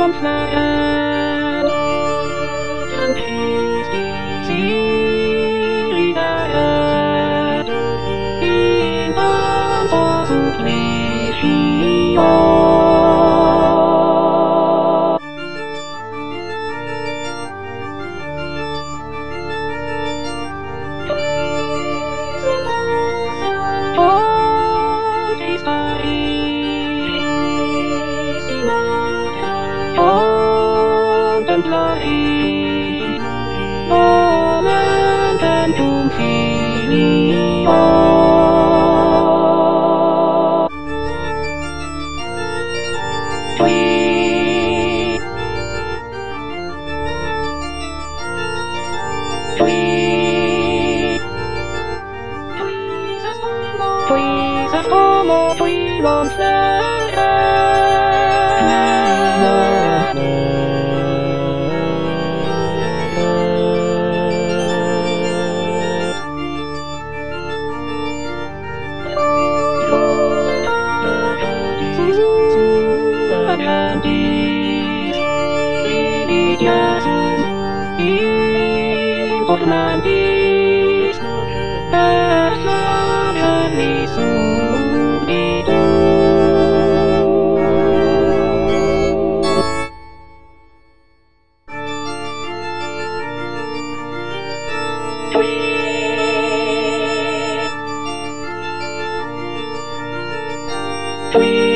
once my hand, and easy I had, in arms of oblivion. Contemplari nomen tentum filio. Tui ses como tui non Handis, Vidias, Importantis, Personalis subditur. Tui